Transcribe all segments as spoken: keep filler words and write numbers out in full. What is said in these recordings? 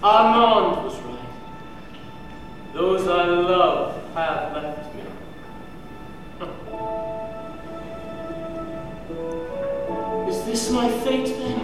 Armand was right. Those I love have left me. Is this my fate then?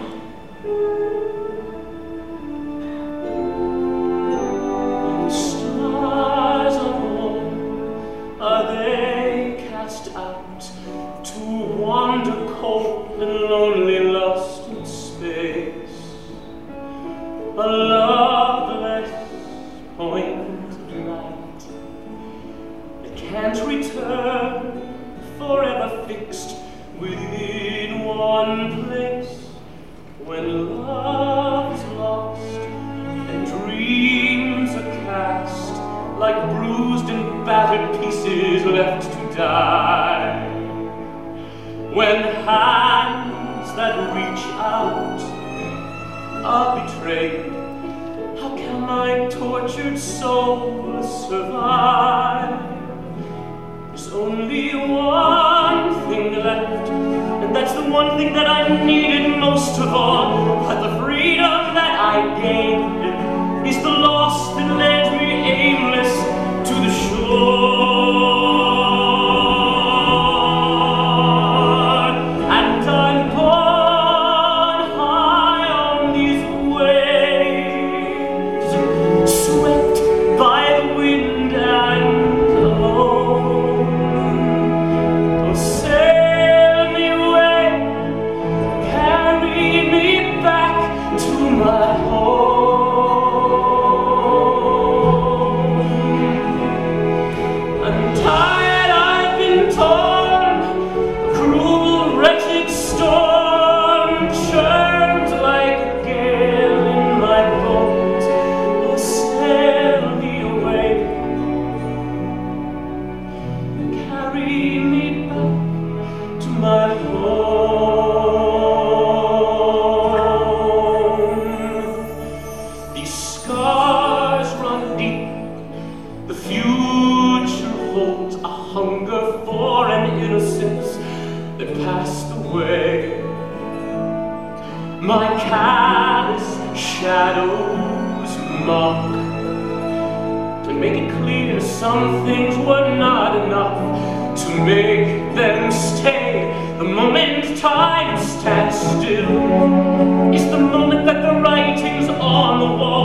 When the stars are born, are they cast out to wander cold and lonely, lost in space? A loveless point of light that can't return, forever fixed within one place. When love's lost and dreams are cast like bruised and battered pieces left to die. When hands that reach out are betrayed, how can my tortured soul survive? There's only one thing left, and that's the one thing that I needed most of all. But the freedom that I gained is the loss that led me aimless to the shore. And I'm borne high on these waves, swept by the wind and alone. Oh, sail me away, carry me back to my home. I'm tired, I've been torn, a cruel, wretched storm churns like a gale in my bones. Oh, sail me away, carry me back to my home. These scars run deep, the future holds a hunger for an innocence that passed away. My callous shadows mock to make it clear some things were not enough to make them stay. The moment time stands still is the moment that the writing's on the wall